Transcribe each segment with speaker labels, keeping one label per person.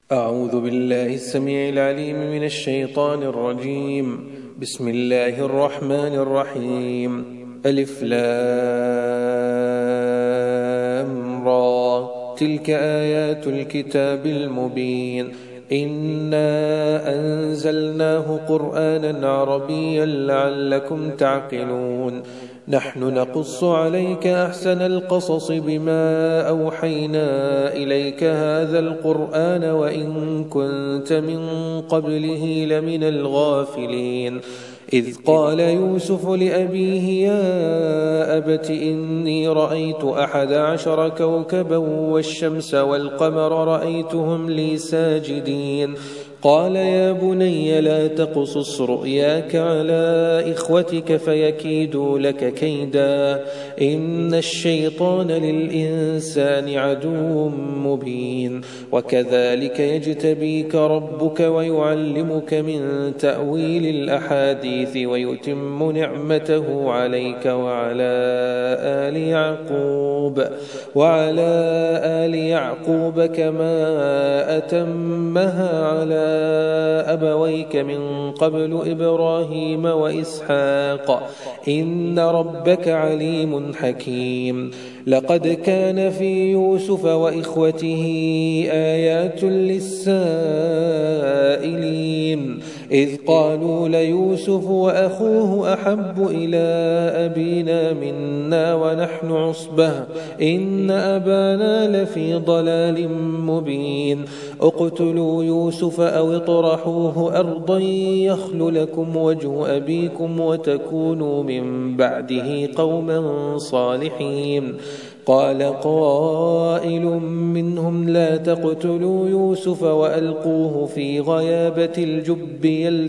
Speaker 1: أعوذ بالله السميع العليم من الشيطان الرجيم. بسم الله الرحمن الرحيم. ألف لام را، تلك آيات الكتاب المبين. إنا أنزلناه قرآنا عربيا لعلكم تعقلون. نحن نقص عليك أحسن القصص بما أوحينا إليك هذا القرآن وإن كنت من قبله لمن الغافلين. إذ قال يوسف لأبيه يا أبت إني رأيت 11 كوكبا والشمس والقمر رأيتهم لي ساجدين. قال يا بني لا تقصص رؤياك على إخوتك فيكيدوا لك كيدا إن الشيطان للإنسان عدو مبين. وكذلك يجتبيك ربك ويعلمك من تأويل الأحاديث ويتم نعمته عليك وعلى آل يعقوب كما أتمها على أبويك من قبل إبراهيم وإسحاق إن ربك عليم حكيم. لقد كان في يوسف وإخوته آيات للسائلين إذ قالوا ليوسف وأخوه أحب إلى أبينا منا ونحن عصبة إن أبانا لفي ضلال مبين. اقتلوا يوسف أو اطرحوه أرضا يخل لكم وجه أبيكم وتكونوا من بعده قوما صالحين. قال قائل منهم لا تقتلوا يوسف وألقوه في غيابة الجب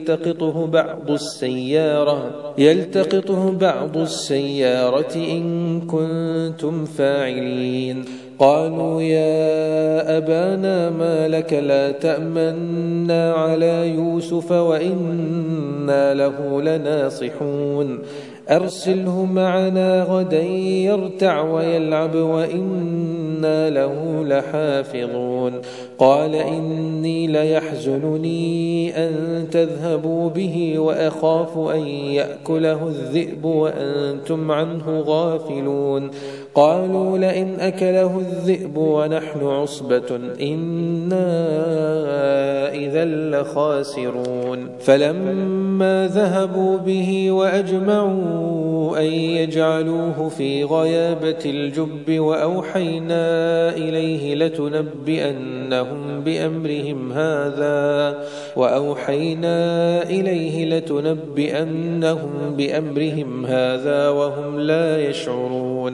Speaker 1: يلتقطه بعض السيارة إن كنتم فاعلين. قالوا يا أبانا ما لك لا تأمنا على يوسف وإنا له لناصحون. أرسله معنا غدا يرتع ويلعب وإنا له لحافظون. قال إني ليحزنني أن تذهبوا به وأخاف أن يأكله الذئب وأنتم عنه غافلون. قالوا لئن أكله الذئب ونحن عصبة إنا إذا لخاسرون. فلما ذهبوا به وأجمعوا أن يجعلوه في غيابة الجب وأوحينا إليه لتنبئنهم بأمرهم هذا وهم لا يشعرون.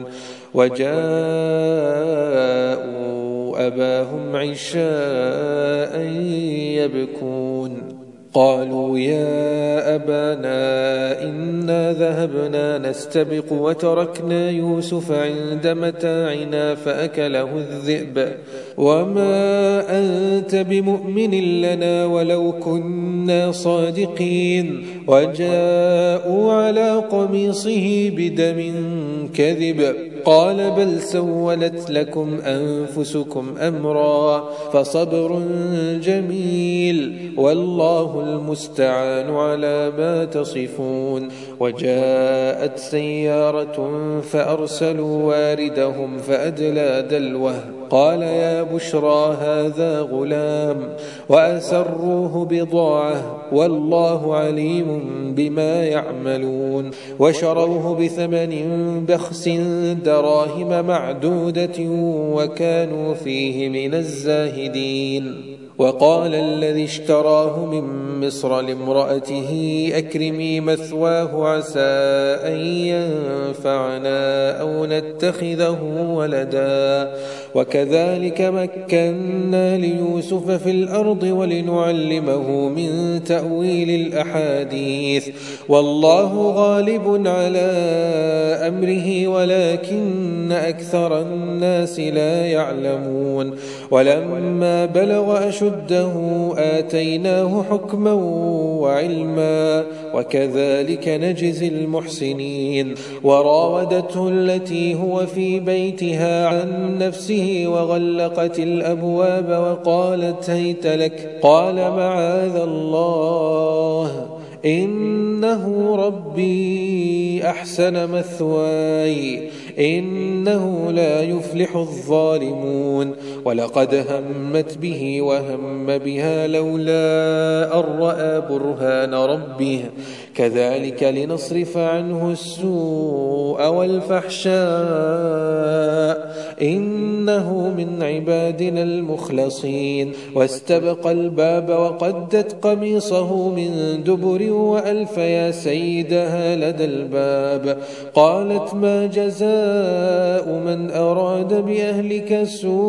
Speaker 1: وجاءوا أباهم عشاء يبكون. قالوا يا أبانا إنا ذهبنا نستبق وتركنا يوسف عند متاعنا فأكله الذئب وما أنت بمؤمن لنا ولو كنا صادقين. وجاءوا على قميصه بدم كذب قال بل سولت لكم أنفسكم أمرا فصبر جميل والله المستعان على ما تصفون. وجاءت سيارة فأرسلوا واردهم فأدلى دلوه قال يا بشرى هذا غلام وأسروه بضاعة والله عليم بما يعملون. وشروه بثمن بخس دراهم معدودة وكانوا فيه من الزاهدين. وقال الذي اشتراه من مصر لامرأته أكرمي مثواه عسى أن ينفعنا أو نتخذه ولدا. وكذلك مكنا ليوسف في الأرض ولنعلمه من تأويل الأحاديث والله غالب على أمره ولكن أكثر الناس لا يعلمون. ولما بلغ أشده أشده آتيناه حكما وعلما وكذلك نجزي المحسنين. وراودته التي هو في بيتها عن نفسه وغلقت الأبواب وقالت هيت لك قال معاذ الله إنه ربي أحسن مثواي إنه لا يفلح الظالمون. ولقد همت به وهم بها لولا أن رأى برهان ربه كذلك لنصرف عنه السوء والفحشاء إنه من عبادنا المخلصين. واستبق الباب وقدت قميصه من دبر وألف يا سيدها لدى الباب. قالت ما جزاء من أراد بأهلك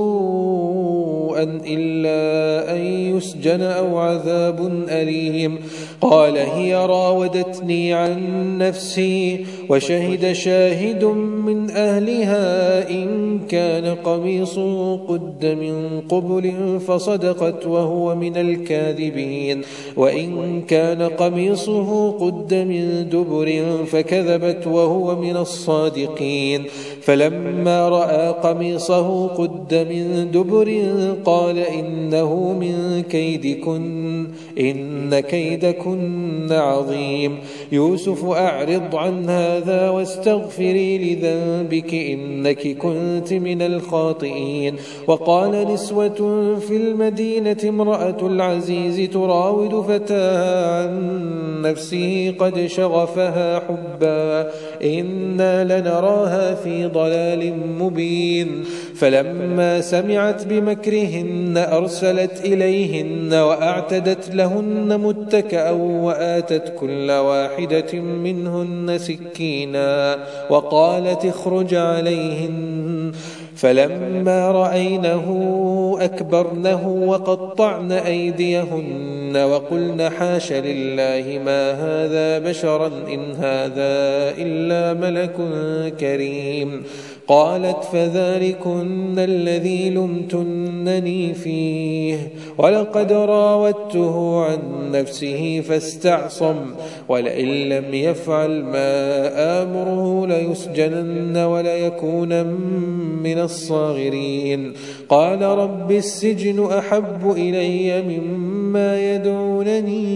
Speaker 1: سوءا إلا أن يسجن أو عذاب أليم. قال هي راودتني عن نفسي وشهد شاهد من أهلها إن كان قميصه قد من قبل فصدقت وهو من الكاذبين وإن كان قميصه قد من دبر فكذبت وهو من الصادقين. فلما رأى قميصه قد من دبر قال إنه من كيدكن إن كيدكن عظيم. يوسف أعرض عن هذا واستغفري لذنبك إنك كنت من الخاطئين. وقال نسوة في المدينة امرأة العزيز تراود فتاها عن نفسه قد شغفها حبا إنا لنراها في ضلال مبين. فلما سمعت بمكرهن أرسلت إليهن وأعتدت لهن متكأ وآتت كل واحدة منهن سكينا وقالت اخرج عليهن. فلما رأينه أكبرنه وقطعن أيديهن وقلن حاش لله ما هذا بشرا إن هذا إلا ملك كريم. قالت فذلكن الذي لمتنني فيه ولقد راودته عن نفسه فاستعصم ولئن لم يفعل ما آمره ليسجنن وليكون من الصاغرين. قال رب السجن أحب إلي مما يدعونني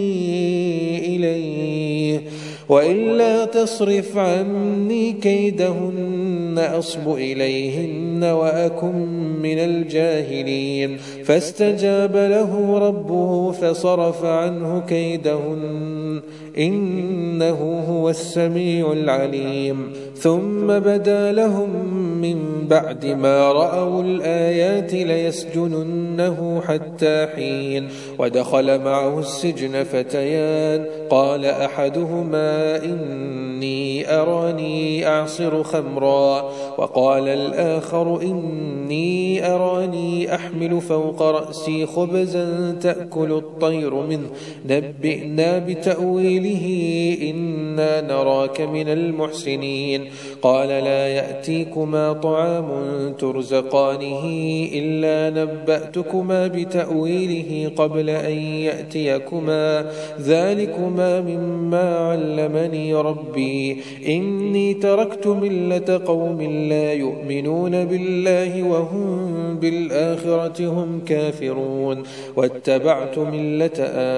Speaker 1: إليه وإلا تصرف عني كيدهن أصب إليهن وأكن من الجاهلين. فاستجاب له ربه فصرف عنه كيدهن إنه هو السميع العليم. ثم بدا لهم من بعد ما رأوا الآيات ليسجننه حتى حين. ودخل معه السجن فتيان قال أحدهما إني أراني أعصر خمرا وقال الآخر إني أراني أحمل فوق رأسي خبزا تأكل الطير منه نبئنا بتأويله إنا نراك من المحسنين. قال لا يأتيكما طعام ترزقانه إلا نبأتكما بتأويله قبل أن يأتيكما ذلكما مما علمني ربي إني تركت ملة قوم لا يؤمنون بالله وهم بالآخرة هم كافرون واتبعت ملة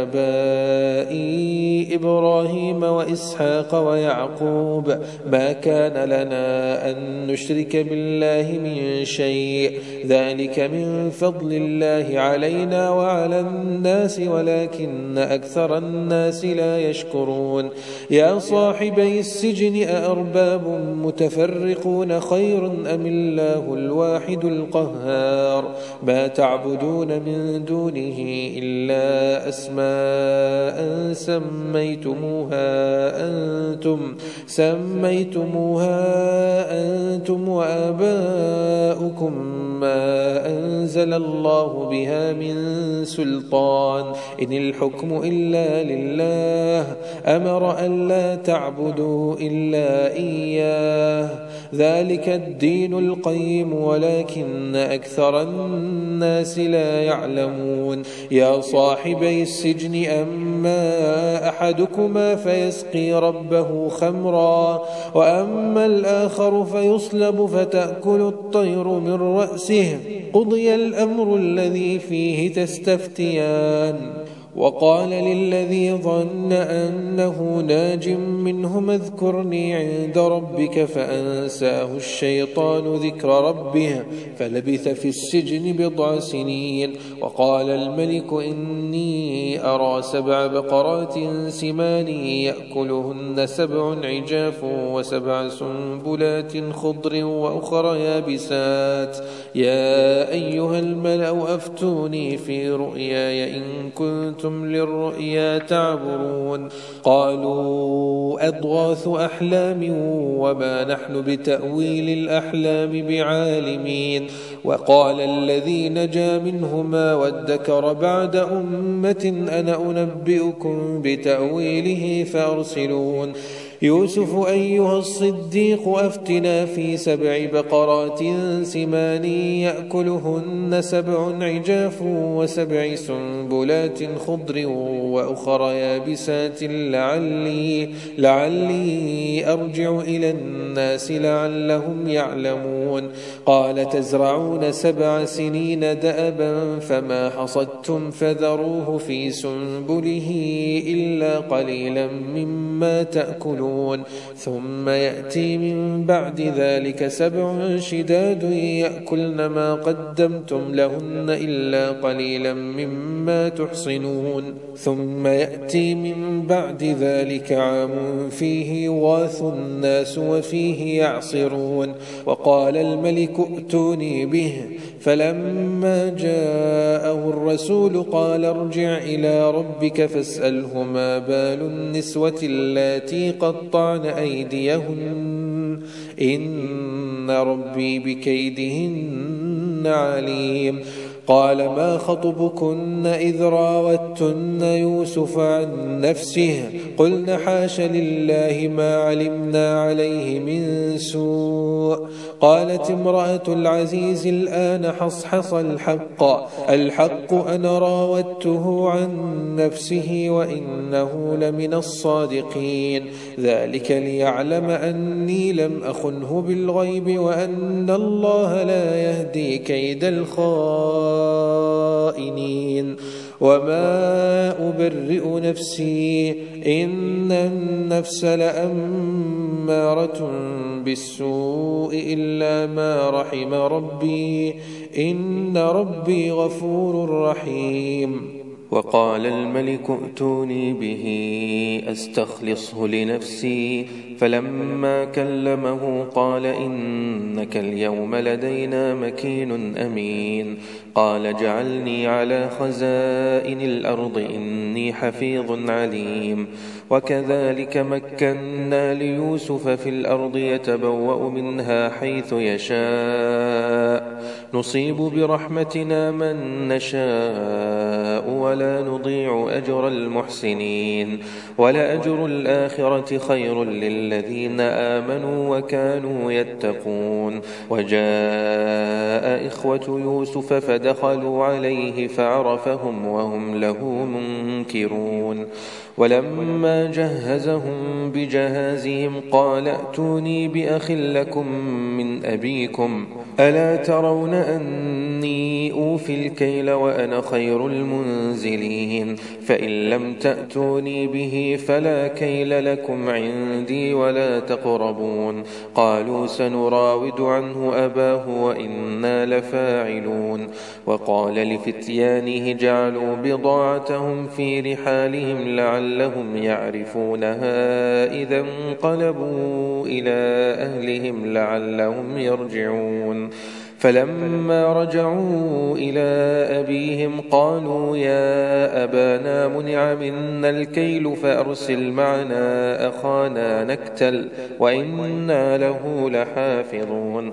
Speaker 1: آبائي إبراهيم وإسحاق ويعقوب ما كان لنا أن نشرك بالله من شيء ذلك من فضل الله علينا وعلى الناس ولكن أكثر الناس لا يشكرون. يا صاحبي السجن أأرباب متفرقون خير أم الله الواحد القهار ما تعبدون من دونه إلا أسماء سميتموها أنتم وآباؤكم ما أنزل الله بها من سلطان إن الحكم إلا لله أمر أن لا تعبدوا إلا إياه ذلك الدين القيم ولكن أكثر أكثر الناس لا يعلمون يا صاحبي السجن أما أحدكما فيسقي ربه خمرا وأما الآخر فيصلب فتأكل الطير من رأسه قضي الأمر الذي فيه تستفتيان وقال للذي ظن أنه ناج منهما اذكرني عند ربك فأنساه الشيطان ذكر ربه فلبث في السجن 10 سنين وقال الملك إني أرى 7 بقرات سمان يأكلهن 7 عجاف و7 سنبلات خضر وأخر يابسات يا أيها الملأ أفتوني في رؤياي إن كنتم للرؤيا تعبرون قالوا أضغاث أحلام وما نحن بتأويل الأحلام بعالمين وقال الذي نجا منهما وادكر بعد أمة أنا أنبئكم بتأويله فأرسلون يوسف أيها الصديق أفتنا في 7 بقرات سمان يأكلهن 7 عجاف و7 سنبلات خضر وأخر يابسات لعلي أرجع إلى الناس لعلهم يعلمون قال تزرعون 7 سنين دأبا فما حصدتم فذروه في سنبله إلا قليلا مما تأكلون ثم يأتي من بعد ذلك 7 شداد يأكلن ما قدمتم لهن إلا قليلا مما تحصنون ثم يأتي من بعد ذلك عام فيه يغاث الناس وفيه يعصرون وقال الملك ائتوني به فلما جاءه الرسول قال ارجع إلى ربك فاسأله ما بال النسوة اللاتي قطعن أيديهن إن ربي بكيدهن عليم قال ما خطبكن إذ راوتن يوسف عن نفسه قلن حاش لله ما علمنا عليه من سوء قالت امرأة العزيز الآن حصحص الحق أنا راودته عن نفسه وإنه لمن الصادقين ذلك ليعلم أني لم أخنه بالغيب وأن الله لا يهدي كيد الخائنين وما أبرئ نفسي إن النفس لأمارة بالسوء إلا ما رحم ربي إن ربي غفور رحيم وقال الملك ائتوني به أستخلصه لنفسي فلما كلمه قال إنك اليوم لدينا مكين أمين قال اجعلني على خزائن الأرض إني حفيظ عليم وكذلك مكنا ليوسف في الأرض يتبوأ منها حيث يشاء نصيب برحمتنا من نشاء ولا نضيع أجر المحسنين ولأجر الآخرة خير للذين آمنوا وكانوا يتقون وجاء إخوة يوسف فدخلوا عليه فعرفهم وهم له منكرون ولما جهزهم بجهازهم قال ائتوني بأخ لكم من أبيكم ألا ترون أني أوفي الكيل وأنا خير المنزلين فإن لم تأتوني به فلا كيل لكم عندي ولا تقربون قالوا سنراود عنه أباه وإنا لفاعلون وقال لفتيانه جعلوا بضاعتهم في رحالهم لعلهم يعرفونها إذا انقلبوا إلى أهلهم لعلهم يرجعون فلما رجعوا إلى أبيهم قالوا يا أبانا منع منا الكيل فأرسل معنا أخانا نكتل وإنا له لحافظون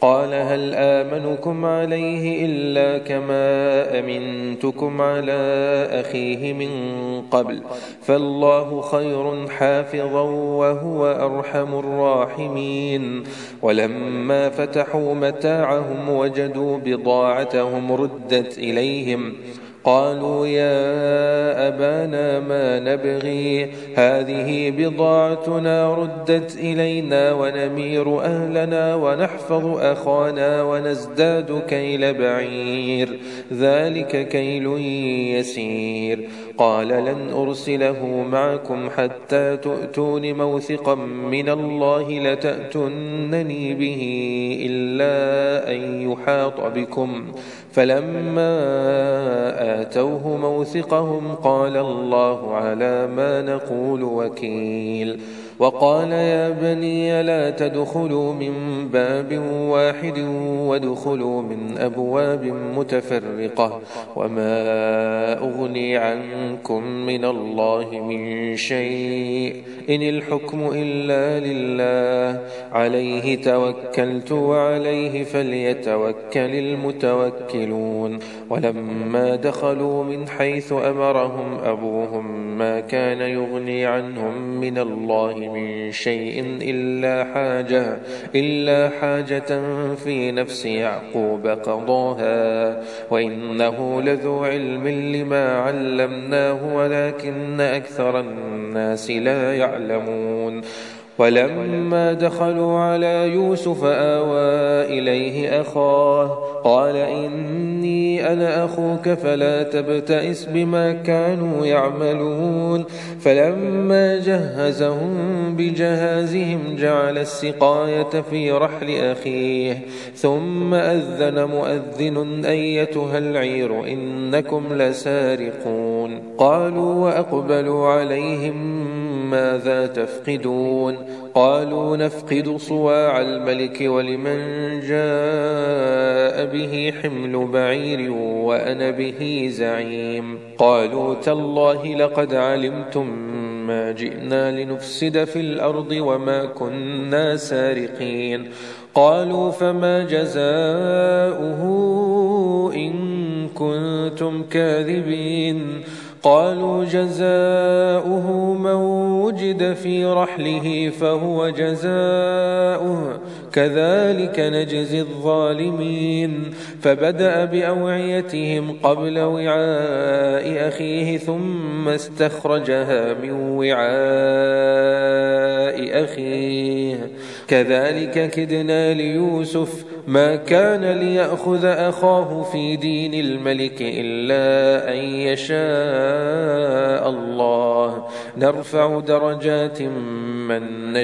Speaker 1: قال هل آمنكم عليه إلا كما أمنتكم على أخيه من قبل فالله خير حافظا وهو أرحم الراحمين ولما فتحوا متاعهم وجدوا بضاعتهم ردت إليهم قالوا يا أبانا ما نبغي هذه بضاعتنا ردت إلينا ونمير أهلنا ونحفظ أخانا ونزداد كيل بعير ذلك كيل يسير قال لن أرسله معكم حتى تؤتون موثقا من الله لتأتونني به إلا أن يحاط بكم فلما آتوه موثقهم قال الله على ما نقول وكيل وقال يا بني لا تدخلوا من باب واحد وادخلوا من أبواب متفرقة وما أغني عنكم من الله من شيء إن الحكم إلا لله عليه توكلت وعليه فليتوكل المتوكلون ولما دخلوا من حيث أمرهم أبوهم ما كان يغني عنهم من الله من شيء إلا حاجة في نفس يعقوب قضاها وإنه لذو علم لما علمناه ولكن أكثر الناس لا يعلمون ولما دخلوا على يوسف آوى إليه أخاه قال إني أنا أخوك فلا تبتئس بما كانوا يعملون فلما جهزهم بجهازهم جعل السقاية في رحل أخيه ثم أذن مؤذن أيتها العير إنكم لسارقون قالوا وأقبلوا عليهم ماذا تفقدون قالوا نفقد صواع الملك ولمن جاء به حمل بعير وأنا به زعيم قالوا تالله لقد علمتم ما جئنا لنفسد في الأرض وما كنا سارقين قالوا فما جزاؤه إن كنتم كاذبين قالوا جزاؤه من وجد في رحله فهو جزاؤه كذلك نجزي الظالمين فبدأ بأوعيتهم قبل وعاء أخيه ثم استخرجها من وعاء أخيه كذلك كدنا ليوسف ما كان ليأخذ أخاه في دين الملك إلا أن يشاء الله نرفع درجات من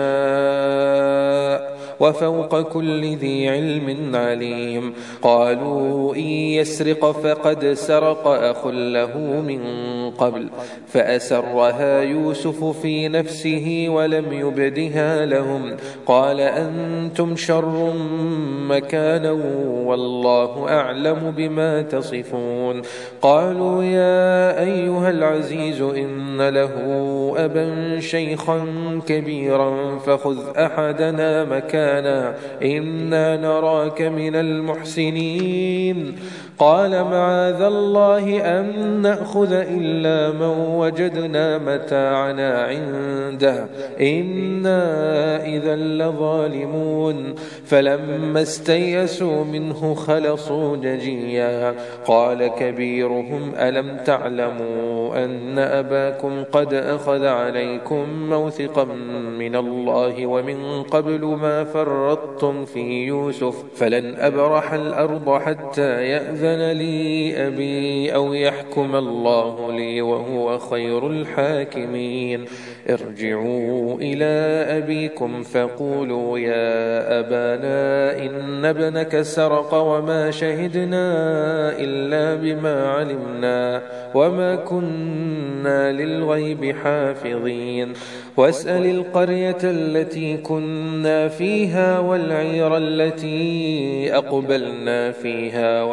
Speaker 1: نشاء وفوق كل ذي علم عليم قالوا إن يسرق فقد سرق أخ له من قبل فأسرها يوسف في نفسه ولم يبدها لهم قال أنتم شر مكانا والله أعلم بما تصفون قالوا يا أيها العزيز إن له أبا شيخا كبيرا فخذ أحدنا مكانا إنا نراك من المحسنين قال معاذ الله أن نأخذ إلا من وجدنا متاعنا عنده إنا إذا لظالمون فلما استيسوا منه خلصوا نجيا قال كبيرهم ألم تعلموا أن أباكم قد أخذ عليكم موثقا من الله ومن قبل ما فرطتم في يوسف فلن أبرح الأرض حتى يأذن لي أبي أو يحكم الله لي وهو خير الحاكمين ارجعوا إلى أبيكم فقولوا يا أبانا إن ابنك سرق وما شهدنا إلا بما علمنا وما كنا للغيب حافظين واسأل القرية التي كنا فيها والعير التي أقبلنا فيها وإن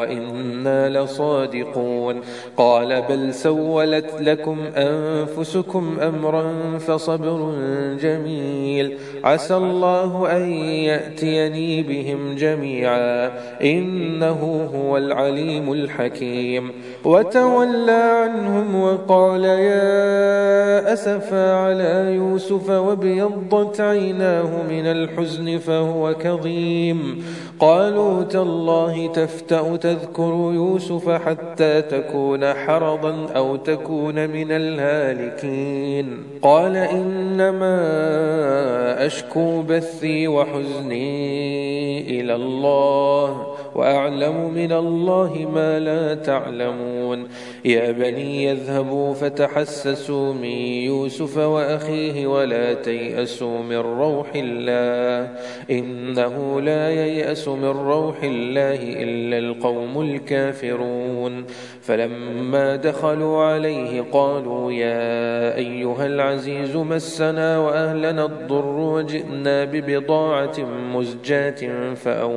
Speaker 1: إنا لصادقون قال بل سولت لكم أنفسكم أمرا فصبر جميل عسى الله أن يأتيني بهم جميعا إنه هو العليم الحكيم وتولى عنهم وقال يا أسفا على يوسف وابيضت عيناه من الحزن فهو كظيم قالوا تالله تفتأ تذكر يوسف حتى تكون حرضا أو تكون من الهالكين قال إنما أشكو بثي وحزني إلى الله وأعلم من الله ما لا تعلمون يا بني يذهبوا فتحسسوا من يوسف وأخيه ولا تيأسوا من روح الله إنه لا ييأس من روح الله إلا القوم الكافرون فلما دخلوا عليه قالوا يا أيها العزيز مسنا وأهلنا الضر وجئنا ببضاعة مزجاة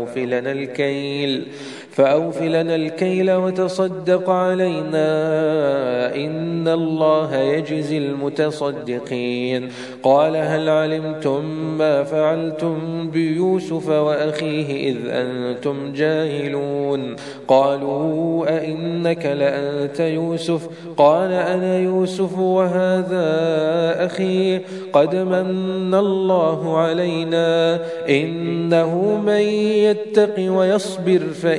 Speaker 1: فأوف لنا الكيل وتصدق علينا إن الله يجزي المتصدقين قال هل علمتم ما فعلتم بيوسف وأخيه إذ أنتم جاهلون قالوا أئنك لأنت يوسف قال أنا يوسف وهذا أخي قد من الله علينا إنه من يتق ويصبر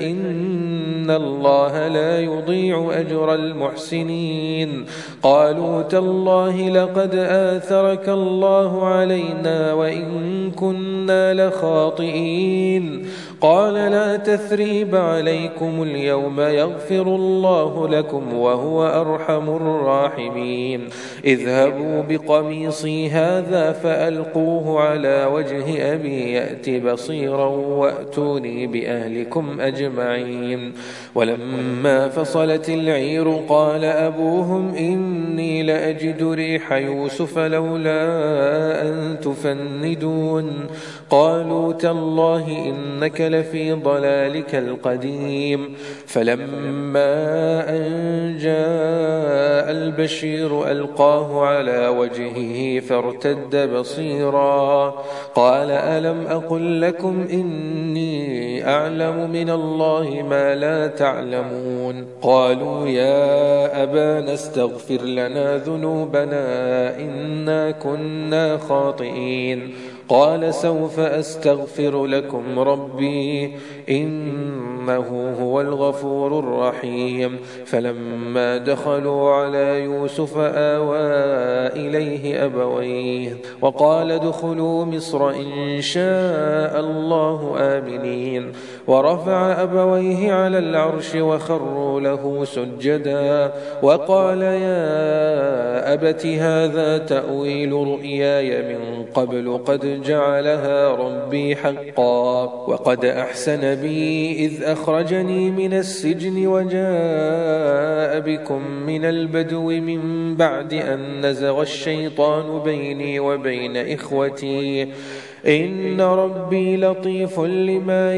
Speaker 1: فإن الله لا يضيع أجر المحسنين قالوا تالله لقد آثرك الله علينا وإن كنا لخاطئين قال لا تثريب عليكم اليوم يغفر الله لكم وهو أرحم الراحمين اذهبوا بقميصي هذا فألقوه على وجه أبي يأت بصيرا وأتوني بأهلكم أجمعين ولما فصلت العير قال أبوهم إني لأجد ريح يوسف لولا أن تفندون قالوا تالله إنك لفي ضلالك القديم فلما أن جاء البشير ألقاه على وجهه فارتد بصيرا قال ألم أقل لكم إني أعلم من الله ما لا تعلمون قالوا يا أبانا استغفر لنا ذنوبنا إنا كنا خاطئين قال سوف أستغفر لكم ربي إنه هو الغفور الرحيم فلما دخلوا على يوسف آوى إليه أبويه وقال ادخلوا مصر إن شاء الله آمنين ورفع أبويه على العرش وخروا له سجدا وقال يا أبت هذا تأويل رؤياي من قبل قد جعلها ربي حقا وقد أحسن بي إذ أخرجني من السجن وجاء بكم من البدو من بعد أن نزغ الشيطان بيني وبين إخوتي إن ربي لطيف لما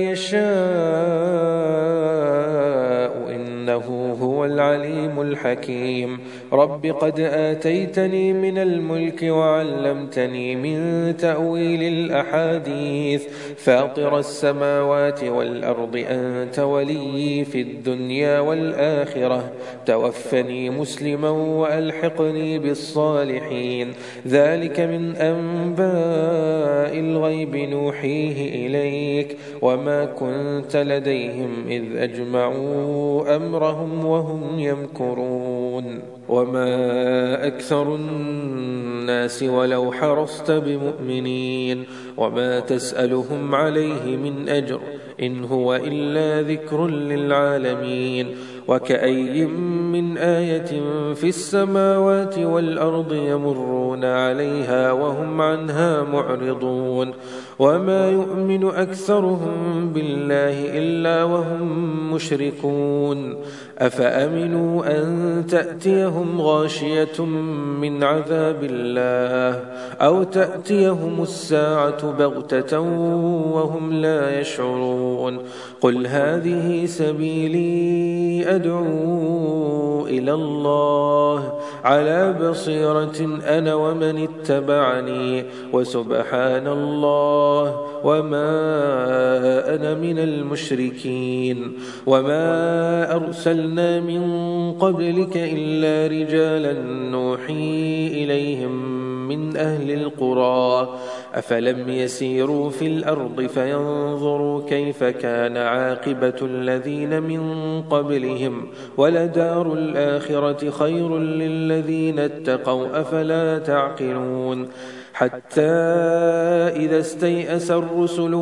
Speaker 1: يشاء إنه هو العليم الحكيم رب قد آتيتني من الملك وعلمتني من تأويل الأحاديث فاطر السماوات والأرض أنت ولي في الدنيا والآخرة توفني مسلما وألحقني بالصالحين ذلك من أنباء الغيب نوحيه إليك وما كنت لديهم إذ أجمعوا أمرهم وهم يمكرون وما أكثر الناس ولو حرصت بمؤمنين وما تسألهم عليه من أجر إن هو إلا ذكر للعالمين وكأي من آية في السماوات والأرض يمرون عليها وهم عنها معرضون وما يؤمن أكثرهم بالله إلا وهم مشركون أفأمنوا أن تأتيهم غاشية من عذاب الله أو تأتيهم الساعة بغتة وهم لا يشعرون قل هذه سبيلي أدعو إلى الله على بصيرة أنا ومن اتبعني وسبحان الله وما أنا من المشركين وما أرسلنا من قبلك إلا رجالا نوحي إليهم من أهل القرى أفلم يسيروا في الأرض فينظروا كيف كان عاقبة الذين من قبلهم ولدار الآخرة خير للذين اتقوا أفلا تعقلون حتى إذا استيأس الرسل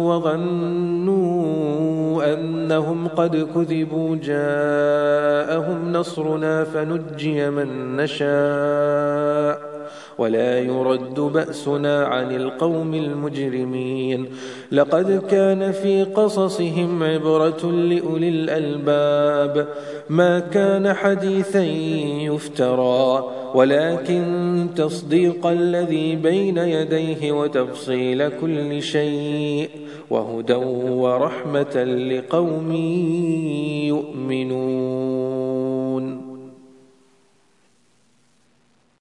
Speaker 1: وظنوا أنهم قد كذبوا جاءهم نصرنا فنجي من نشاء ولا يرد بأسنا عن القوم المجرمين لقد كان في قصصهم عبرة لأولي الألباب ما كان حديثا يفترى ولكن تصديق الذي بين يديه وتفصيل كل شيء وهدى ورحمة لقوم يؤمنون.